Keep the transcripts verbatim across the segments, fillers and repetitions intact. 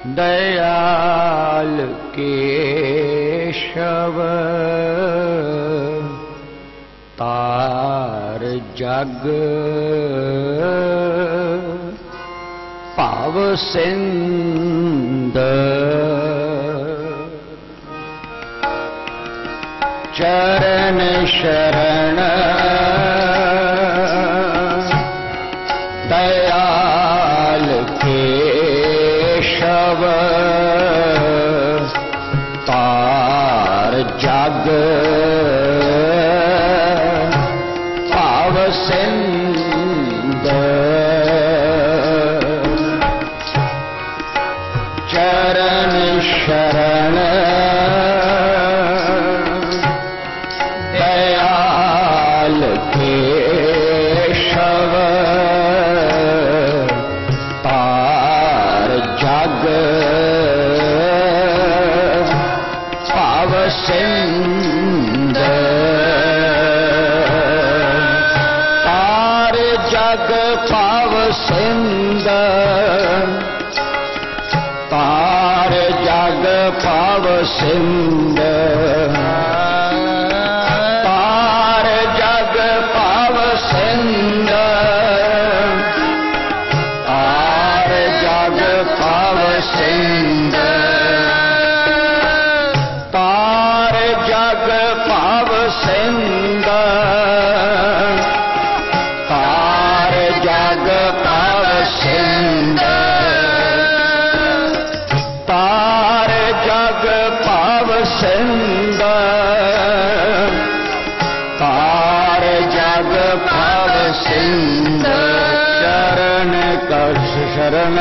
दयाल केशव तार जग पाव सिंध चरण शरण दयाल केशव तार जग पाव सिंध चरण शरण दयाल केशव तार जग पाव सिंध तार जग पाव सिंध तार जग पाव सिंध तार जग पाव सिंध तार जग पाव सिंध तार जग पाव सिंध तार जग पाव सिंध तार जग पाव सिंध तार जग पाव सिंध चरण कछ शरण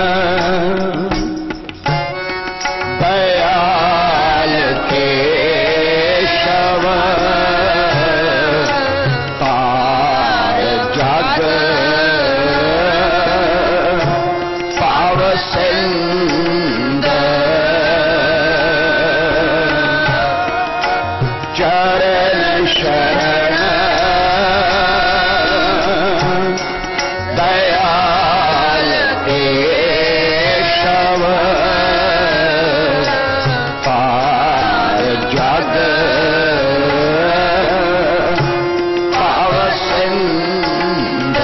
दयाल केशव तार जग पाव सिंध चरण शरण दयाल केशव तार जग पाव सिंध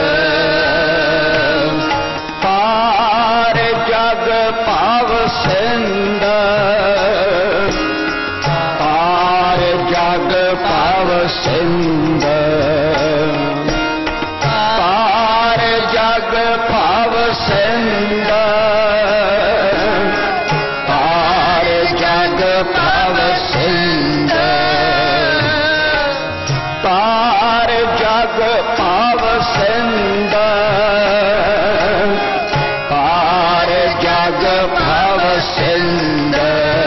तार जग पाव सिंध तार जग पाव सिंध तार जग पाव सिंध तार जग पाव सिंध तार जग पाव सिंध तार जग पाव सिंध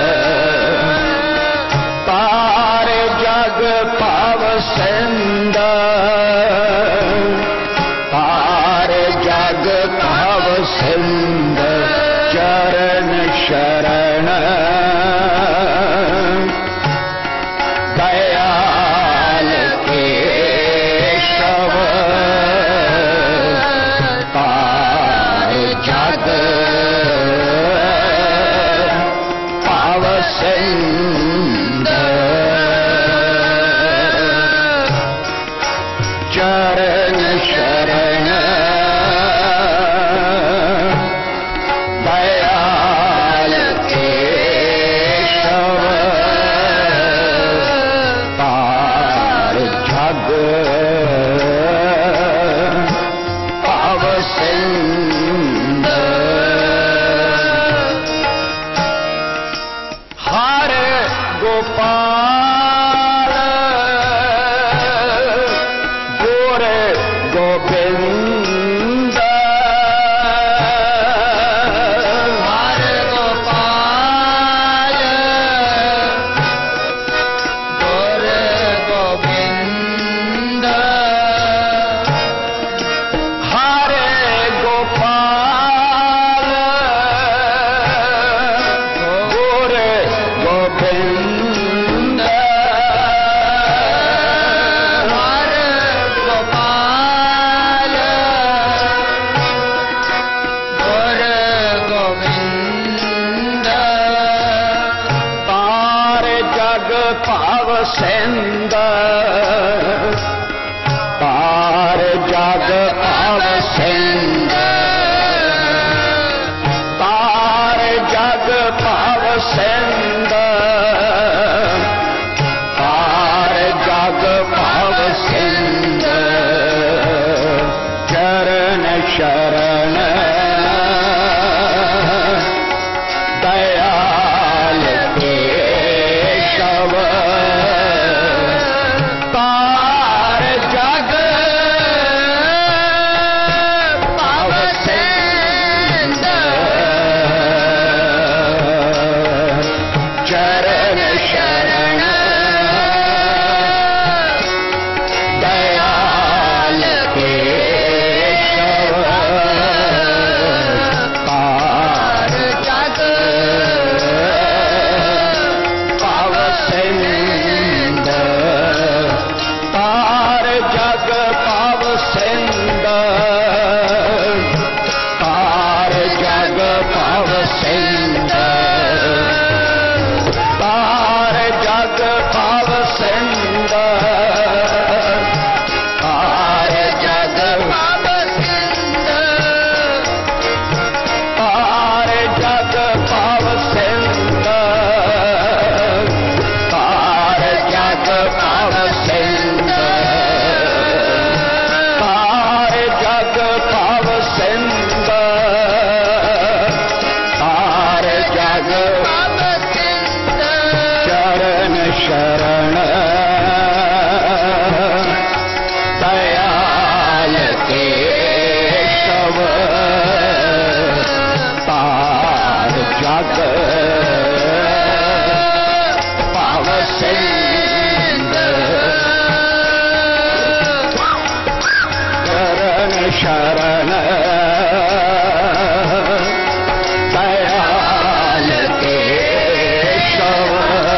तार जग पाव सिंध तार जग पाव सिंध चरण शरण दयाल केशव तार जग पाव सिंध चरण शरण दयाल सिंध तार जग पाव सिंध तार जग पाव सिंध तार जग पाव सिंध चरण शरण दयाल केशव तार जग पाव सिंध चरण शरण दयाल केशव तार जग पाव सिंध तार जग पाव सिंध तार जग पाव सिंध तार जग पाव सिंध तार जग पाव सिंध तार जग पाव सिंध तार जग पाव सिंध तार जग पाव सिंध तार जग पाव सिंध चरण शरण दयाल केशव तार जग पाव सिंध चरण शरण दयाल केशव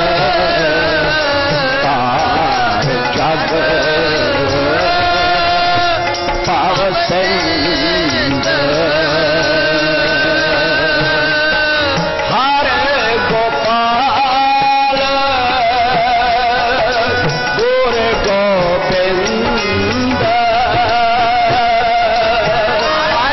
तार जग पाव सिंध हरे गोपाल गुरु गोविंद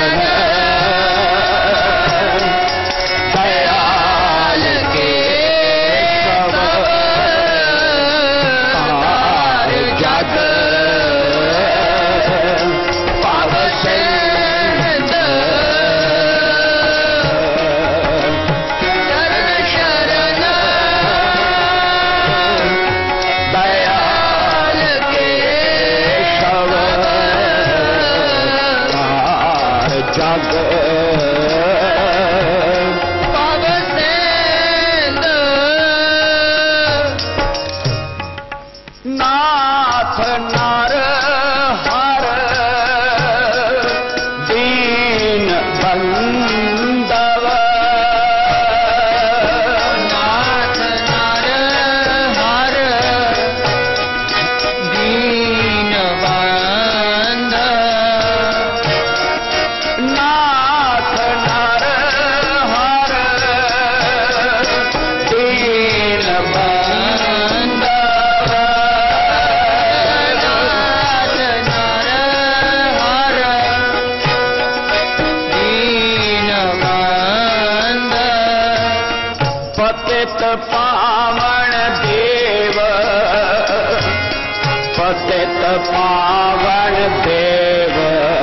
शरण दयाल केशव पार जग पावसेंद चरण शरण दयाल केशव पार जग पावसेंद नाथ नर हर दीन बंदव नाथ नर हर दीन बंदव नाथ नर हर दीन बंदव नाथ नर हर दीन बंदव पतित पावन देव पतित पावन देव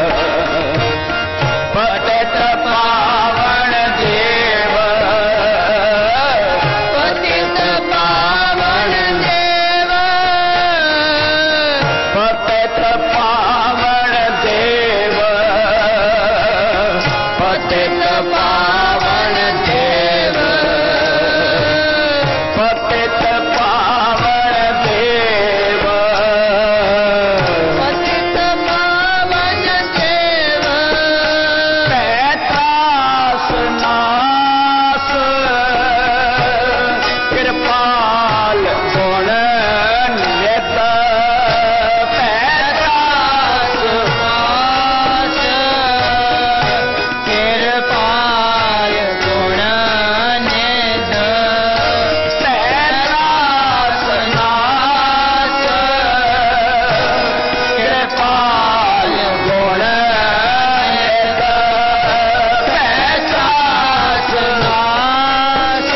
पतित पावन देव पतित पावन देव पतित पावन देव पतित पावन देव पतित पावन देव पतित पावन देव पैतास नास कृपाल गुण नित पैतास नास कृपाल गुण नित पैतास नास कृपाल गुण नित पैतास नास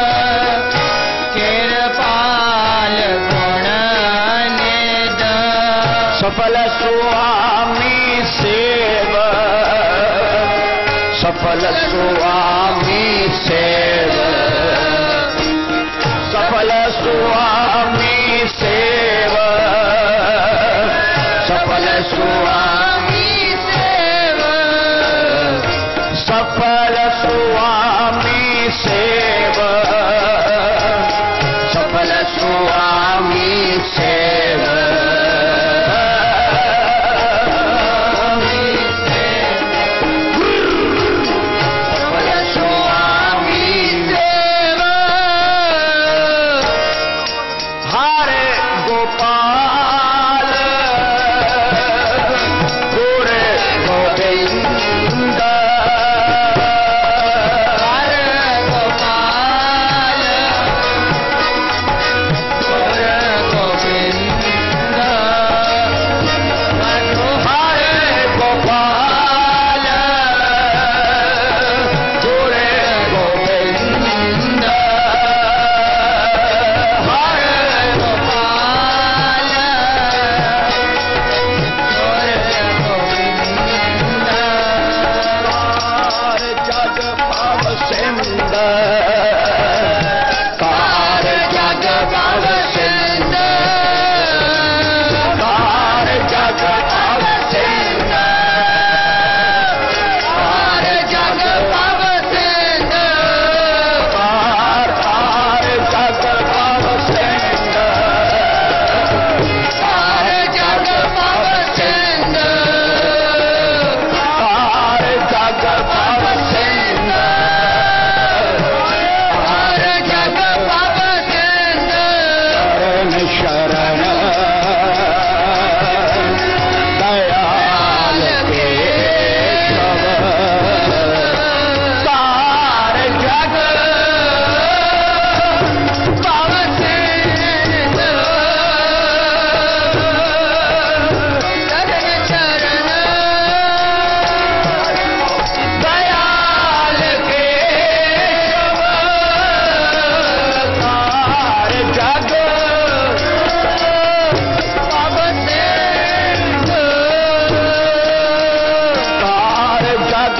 कृपाल गुण नित सफल स्वामी सेव सफल स्वामी सेव सफल स्वामी सेव सफल स्वामी सेव सफल स्वामी सेव सफल स्वामी सेव सफल स्वामी सेव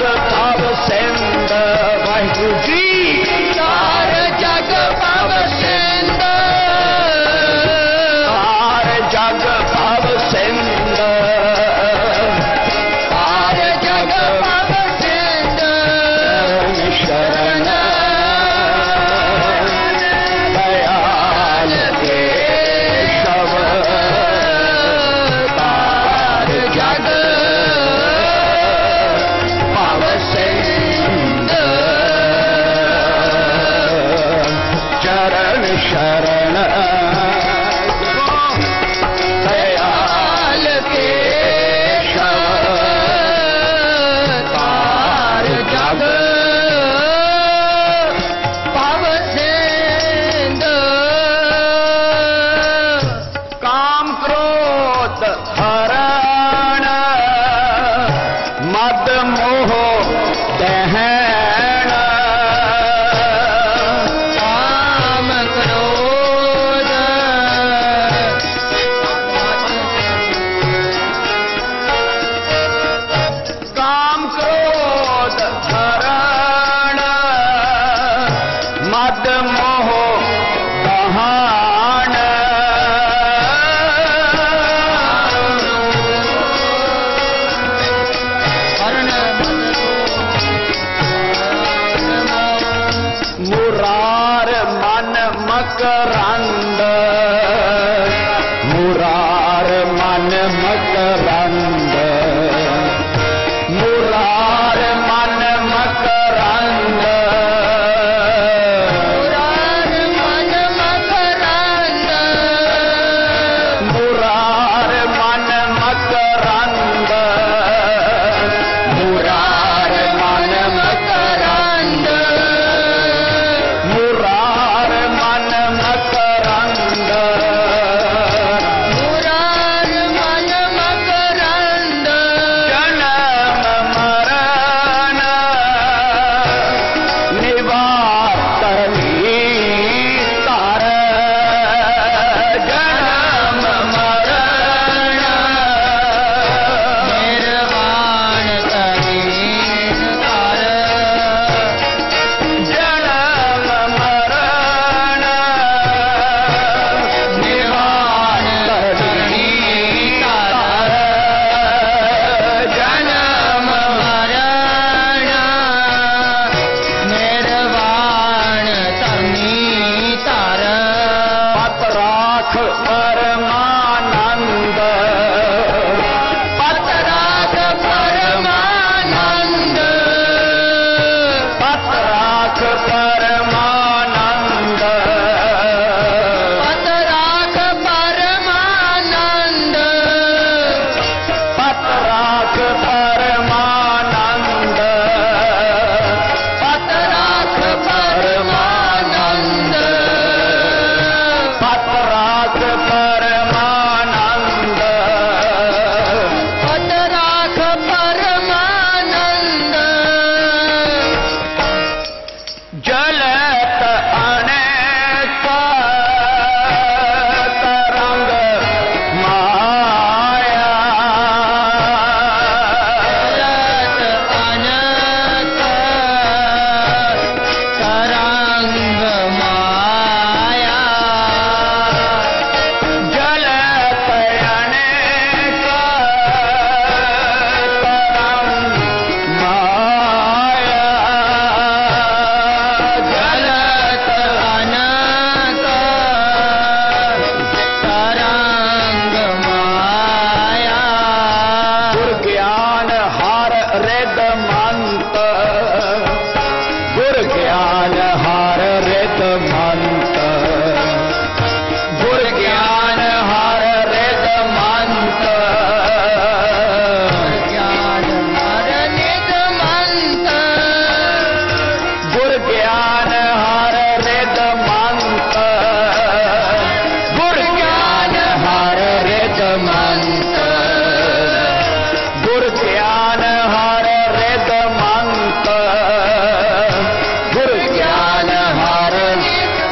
जग भव सिंध वाहिगुरु जी तार जग भव सिंध तार जग भव सिंध तार जग भव सिंध शरण दयाल केशव तार जग भव सिंध चरण शरण दयाल केशव तार जग भव सिंध काम क्रोध हरण मद मोह दहन काम क्रोध काम क्रोध हरण मद मोह दहन मुरार मन मकरंद मुरार मन मकरंद मुरार मन मकरंद मुरार मन मकरंद मुरार मन मकरंद मुरार मन मकरंद मुरार मन मकरंद मुरार मन मकरंद जन्म मरण निवारणी तार जन्म मरण निर्वाण तरीन तार जन्म मरण निवारण तरीन तार जन्म मरण निर्वाण तमी तार पत राख परमानंद पत राख परमानंद पत राख परमानंद पत राख परमानंद पत राख परमानंद पत राख परमानंद पत राख परमानंद पत राख परमानंद जलत अनेक तरंग माया जलत अनेक तरंग माया जलत अनेक तरंग माया जलत अनेक तरंग माया गुर ज्ञान हार रिद मंत गुर ज्ञान हार रिद मंत गुर ज्ञान हार रिद मंत ज्ञान हार रिद मंत गुर ज्ञान हार रिद मंत गुर ज्ञान हार रिद मंत गुर ज्ञान हार रिद मंत गुर ज्ञान हार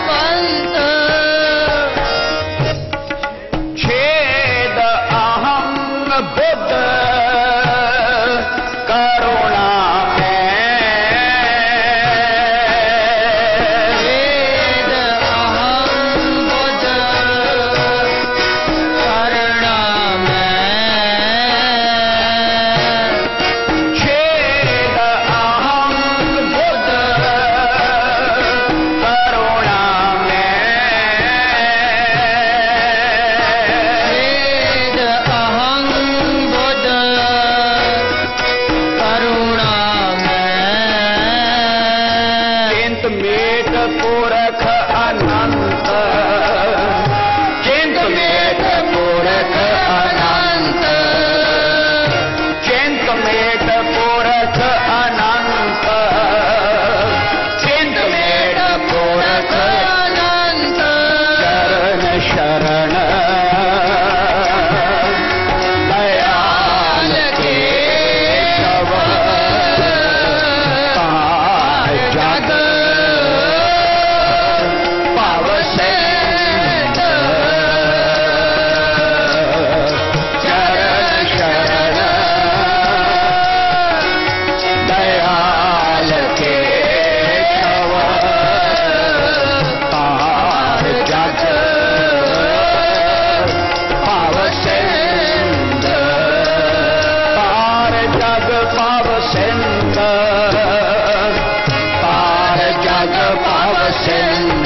पार जग भव सिंध,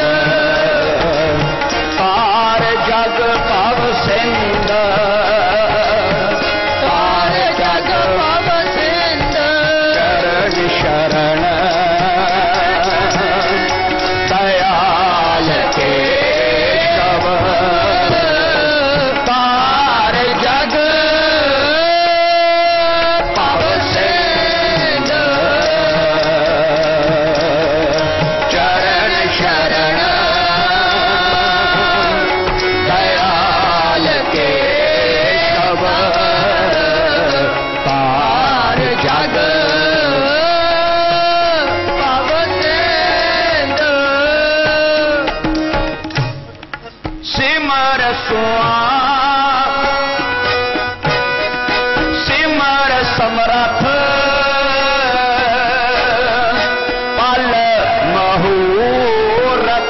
पार जग भव सिंध, पार जग भव सिंध। चरण शरण दयाल केशव, पार जग भव सिंध। चरण शरण दयाल केशव, पार जग भव सिंध। सिमर स्वाम सिमर समरथ, पल महूरत।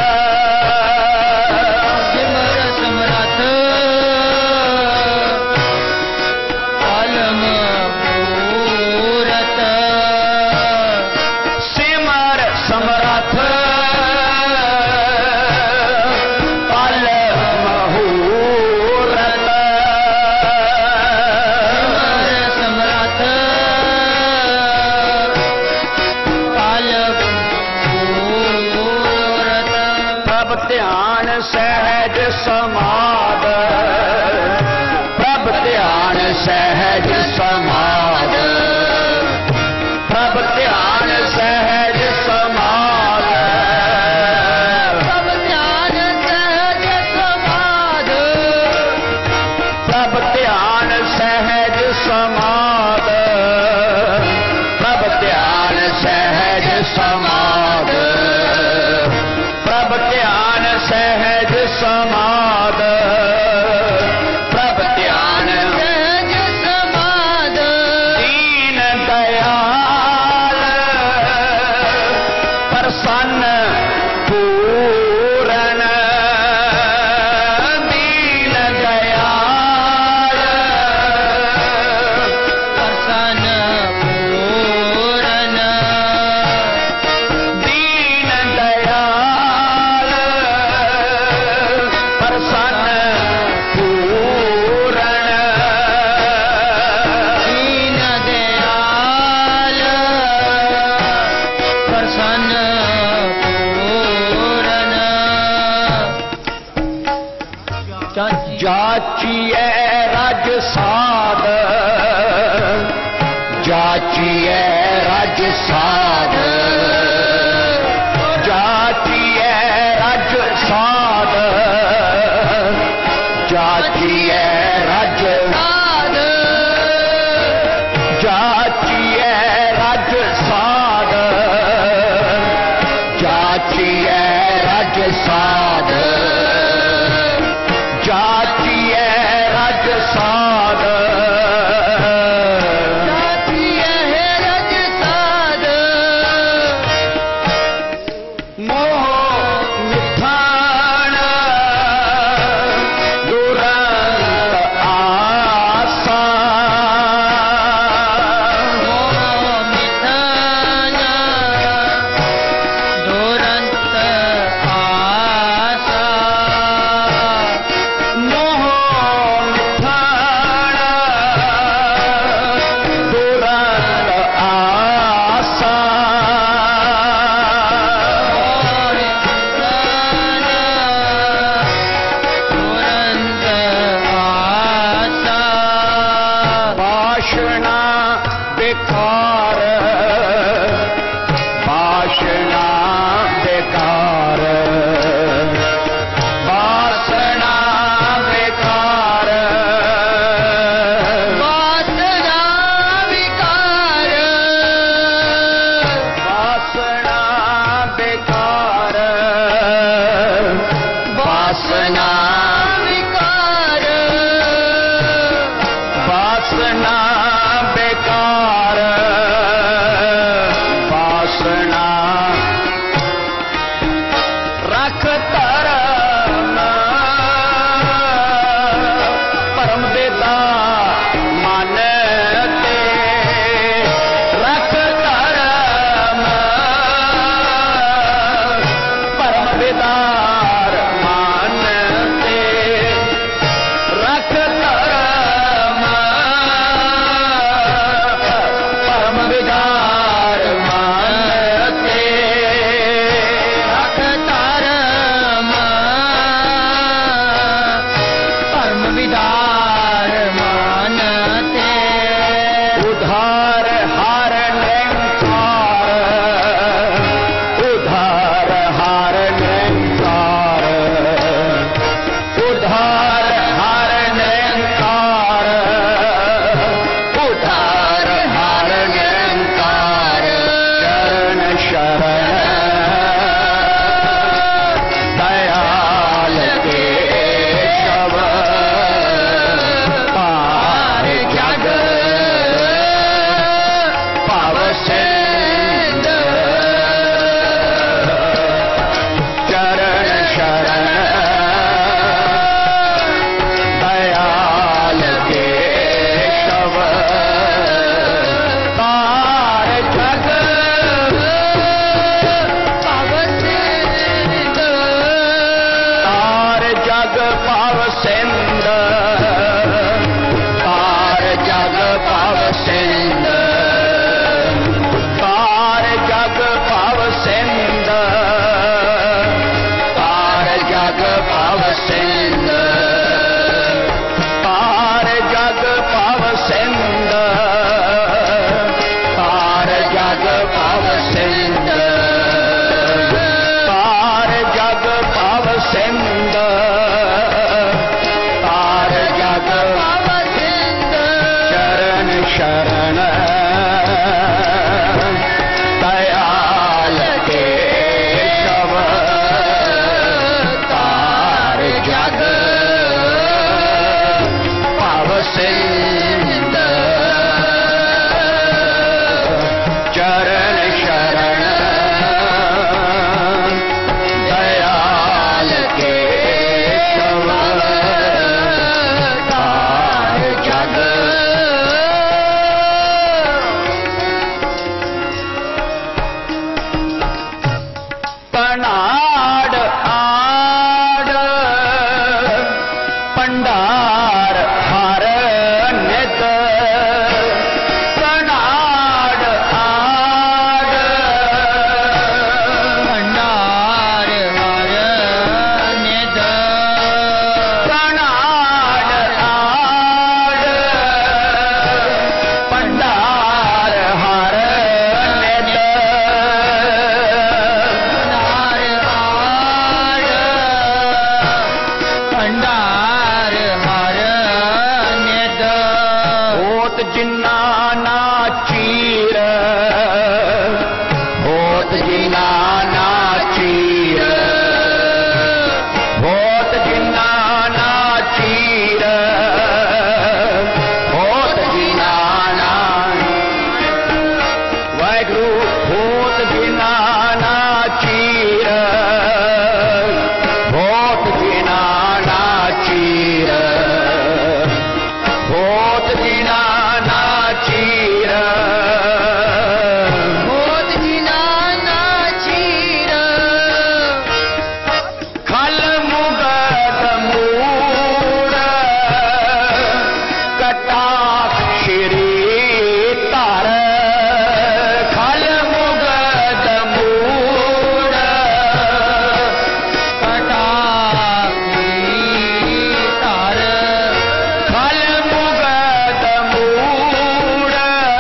सिमर समरथ पल महूरत। सिमर समरथ पल महूरत। समरथ पल महूरत। प्रभ ध्यान सहज समाद, प्रभ ध्यान सहज समाद, प्रभ ध्यान सहज समाद, प्रभ ध्यान सहज समाद, प्रभ ध्यान सहज समाद, प्रभ ध्यान सहज समाद, प्रभ ध्यान सहज समाद, प्रभ ध्यान सहज समाद। दीन दयाल प्रसन्न पूरन, दीन दयाल प्रसन्न पूरन, दीन दयाल प्रसन्न पूरन, दीन दयाल प्रसन्न पूरन। जाचिए राज साध, जाचिए राज साध, जाचिए राज साध, जाचिए राज साध, जाचिए राज साध, जाचिए राज साध, जाचिए राज साध, जाचिए राज साध। मोह मिथान दुरंत आसा, मोह मिथान दुरंत आसा। होत जिनाना चीर होत जिनाना चीर होत जिनाना चीर होत जिनाना चीर खल मुगद मूड़ कटाक्ष श्री तार खल मुगद मूड़ कटाक्षी तार खल मुगद मूड़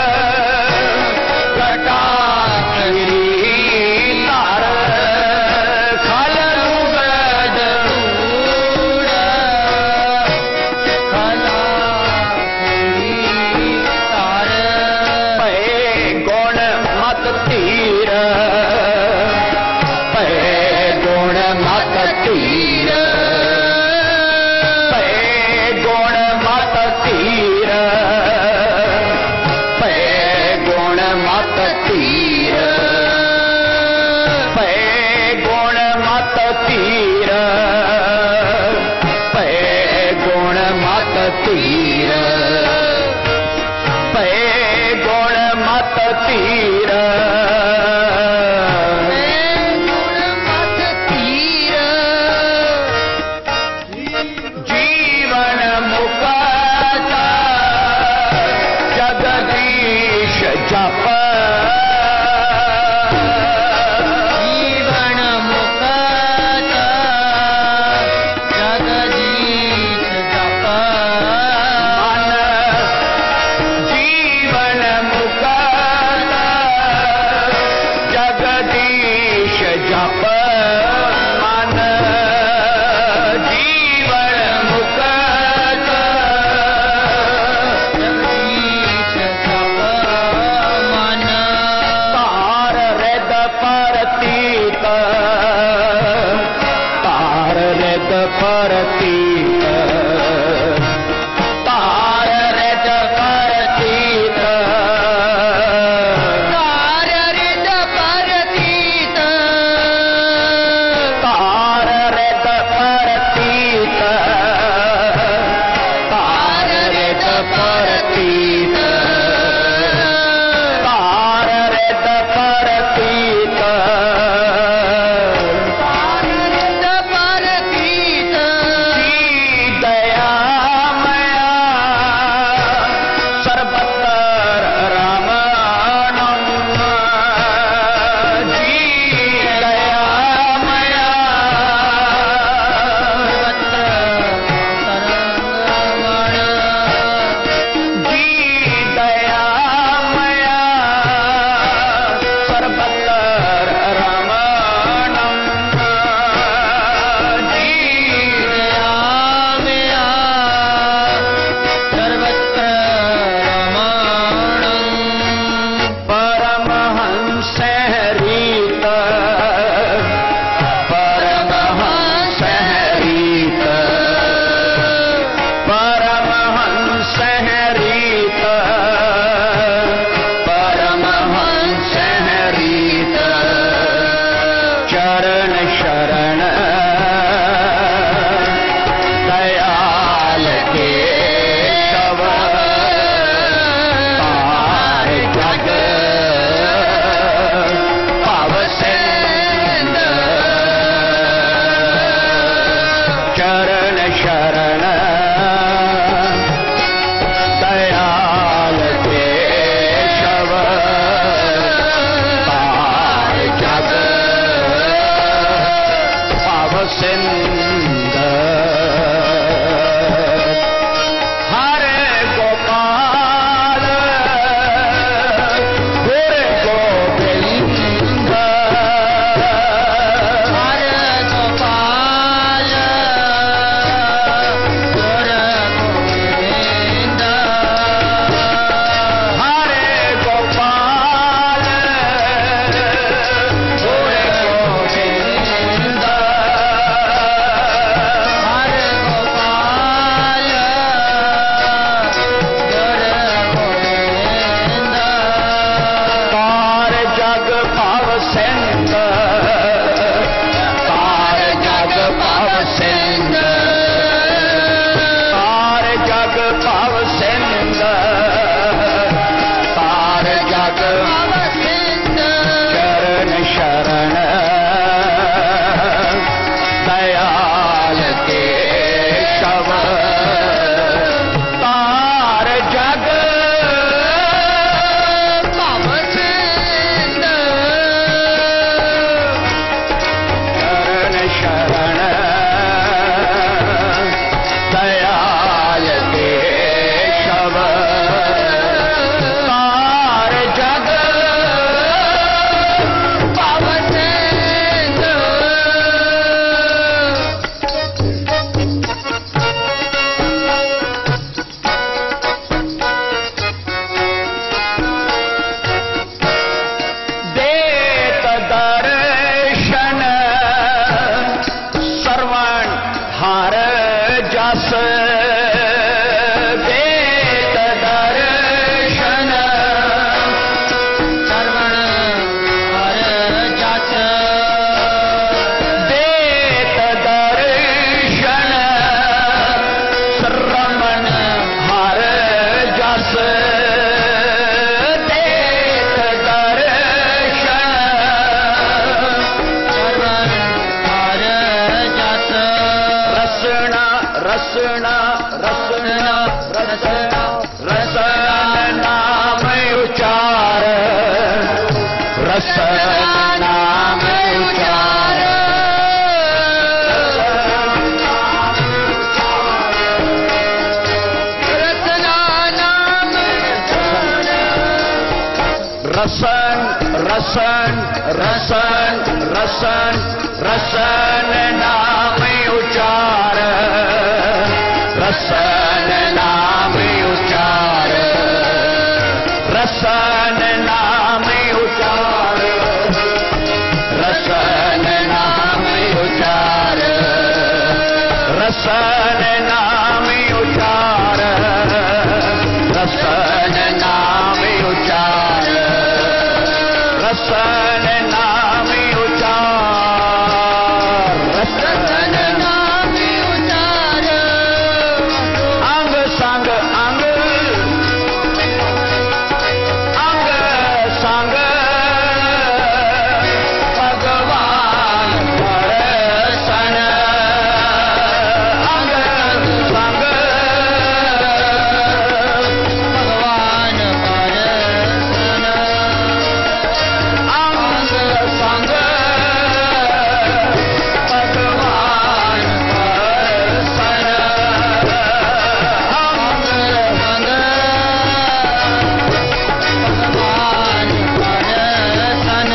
कटाक्ष श्री तार खल मुगद मूड़ कलाक्षी तार पै गुण मत तीर पै गुण मत तीर पै गुण मत तीर पै गुण मत तीर पै गुण मत तीर पै गुण मत तीर पै गुण मत तीर गुण मत तीर जीवन मुक्त जगदीश जप जीवन मुक्त जगदीश जप मन जीवन मुक्त जगदीश जप मन जीवन मुक्त जगदीश जप मन तार हृद परतीत तार हृद परतीत तार हृद परतीत तार हृद परतीत तार हृद परतीत तार हृद परतीत तार हृद परतीत तार हृद परतीत सिंध तार जग पाव सिंध तार जग पाव सिंध तार जग पाव सिंध चरण शरण दयाल केशव तार जग पाव सिंध चरण शरण दयाल केशव तार जग पाव सिंध देत दर्शन सर्वण हार जस देत दर्शन सर्वण हर जस देत दर्शन श्रवण हर जस देत दर्शन सर्वण हर जस रसना रसना रसना रसना रसन नाम उचार रसन नाम उचार रसना नाम रसन रसन रसन रसन रसन नाम उचार रसन नाम उचार रसन नाम उचार रसन नाम उचार रसन नाम उचार रसन नाम उचार रसन नाम उचार रसन नाम उचार अंग संग अंग अंग संग भगवान दर्शन अंग संग भगवान परसन अंग संग भगवान दर्शन अंग संग भगवान परसन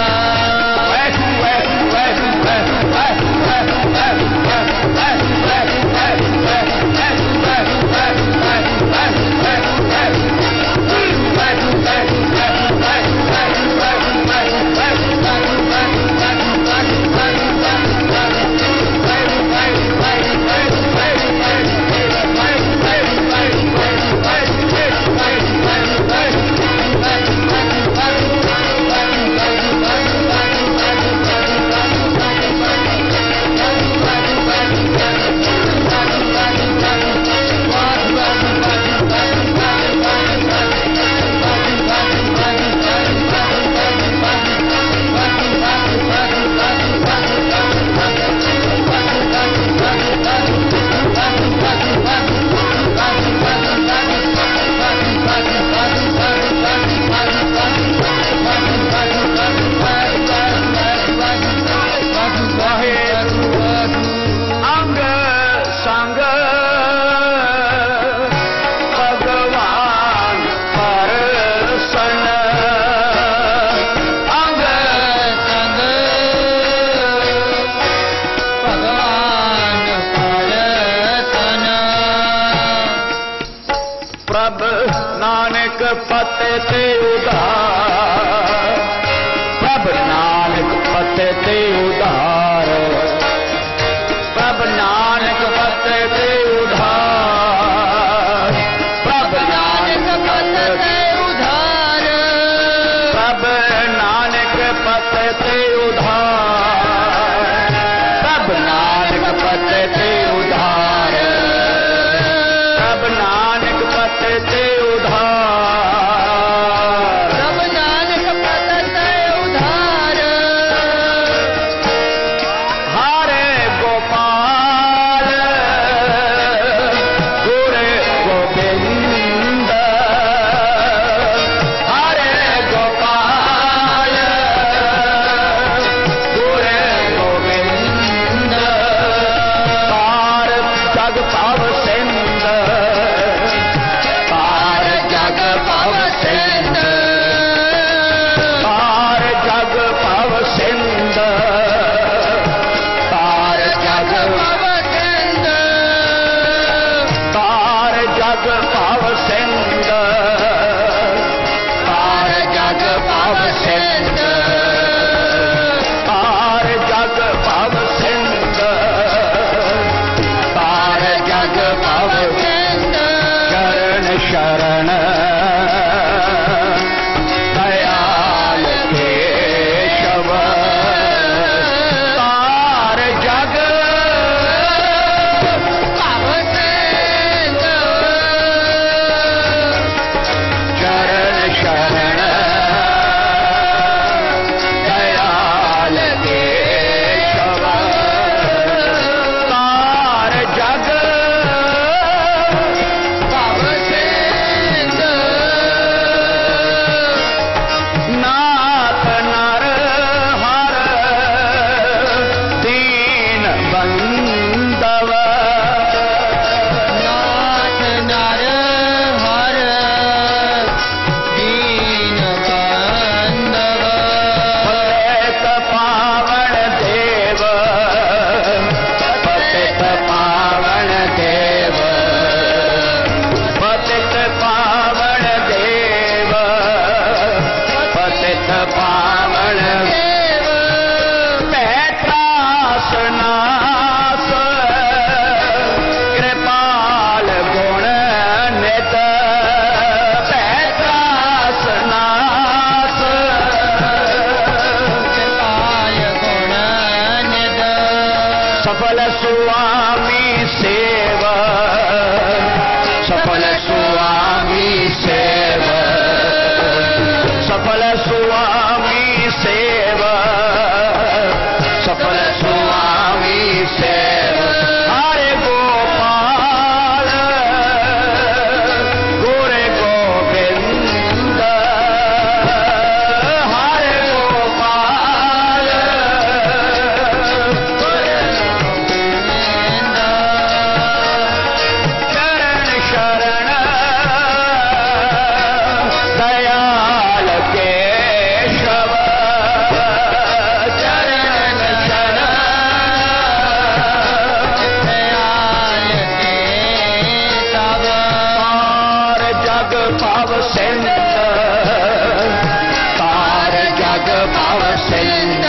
अंग संग भगवान परसन अंग संग भगवान परसन प्रभ नानक पते ते उधार प्रभ नानक पते ते उधार प्रभ नानक पते ते उधार प्रभ नानक पते ते उधार प्रभ नानक पते सफल स्वामी सेवा, सफल स्वामी सेवा, सफल स्वामी सेवा, सफल स्वामी सेवा। हरे गोपाल गोरे गोविंद, हरे गोपाल गोरे गोविंद, चरण शरण दयाल केशव, चरण शरण दयाल केशव। तार जग भव सिंध, तार जग भव सिंध,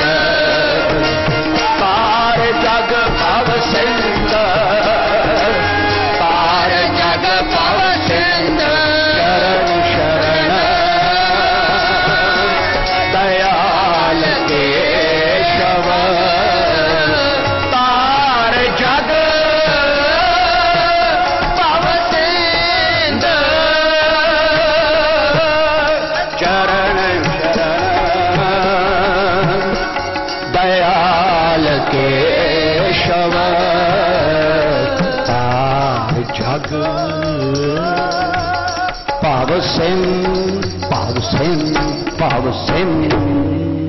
तार जग भव सिंध, तार जग भव सिंध। चरण शरण दयाल केशव, तार जग भव सिंध, चरण शरण दयाल केशव। तार जग भव सिंध, भव सिंध, भव सिंध।